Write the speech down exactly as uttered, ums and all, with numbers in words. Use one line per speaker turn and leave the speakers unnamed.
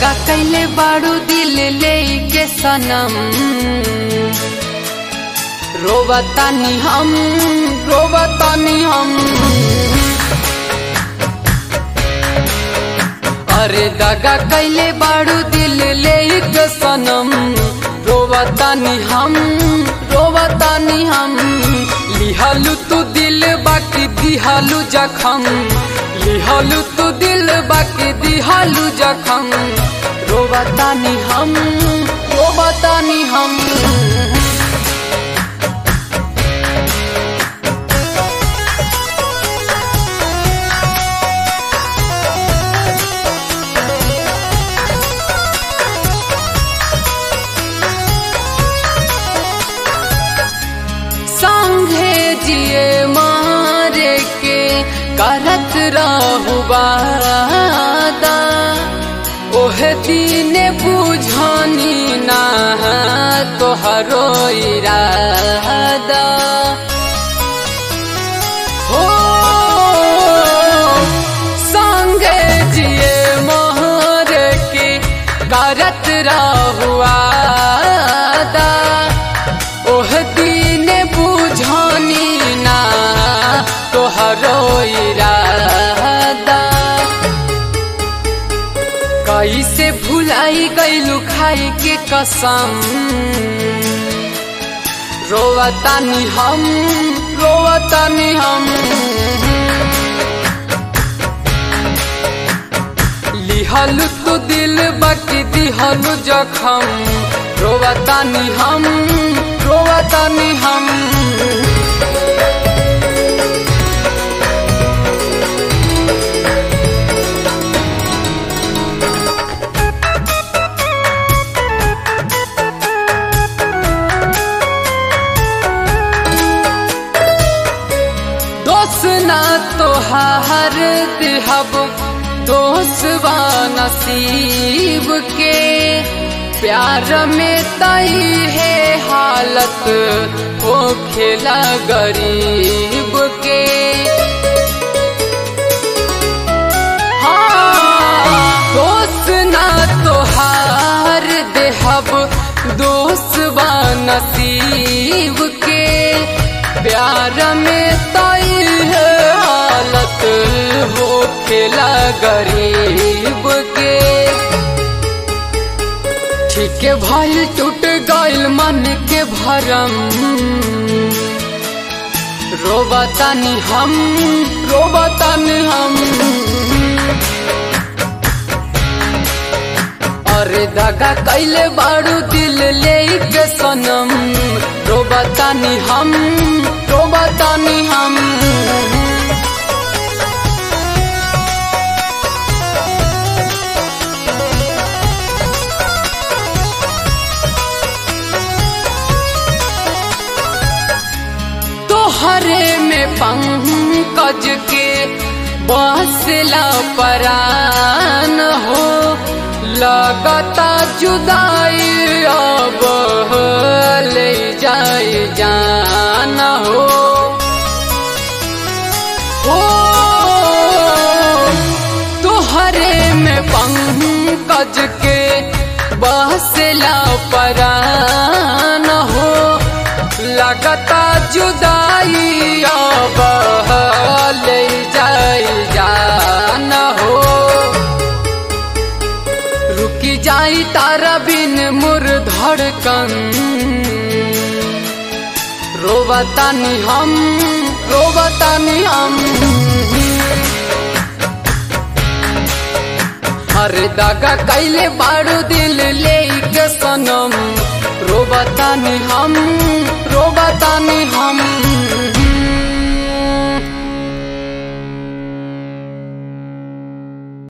दगा कैले बारू दिल ले के सनम, रोवतानी हम रोवतानी हम। अरे दगा कैले बारू दिल ले के सनम, रोवतानी हम रोवतानी हम। लिहालू तू दिल बाकी दिहालू जखम, लिहालू तू दिल बाकी दिहालू जखम। रोवतानी हम रोवतानी हम। संगे जिए मारे के करत रहु वादा, ओहे दिन बुझानी ना तोहरो इरादा। हो संगे जिए मारे के करत रहु वादा, ओहे दिन बुझानी ना तोहरो इरादा। कैसे भुलाई गईलू खाई के कसम, रोवतानी हम रोवतानी हम। लिहालू तू दिल बाकी दिहालू जखम, रोवतानी हम रोवतानी हम। दोस्त ना तोहार दिहब, दोस्त बा नसीब के। प्यार में तई है हालत हो खेला गरीब के। हाँ दोस्त ना तोहार देहब, दोस्त बा नसीब के। प्यार में तई है हालत हो खेला गरीब के। ठीक भइल टूट गइल मन के भरम, रोवतानी हम रोवतानी हम। अरे दगा कैले बारू दिल ले के सनम, रोवतानी हम रोवतानी हम। तोहरे में पंकज के बसला परान हो, लगता जुदाई अब ले जाए जान हो। हो तोहरे में पंकज के बसला परान हो, लगता जुदाई अब ले जाए जान हो। रुकी जाई तारा बिन मुर धड़कन, रोवतानी हम रोवतानी हम। हर दगा कैले बारू दिल ले के सनम, रोवतानी हम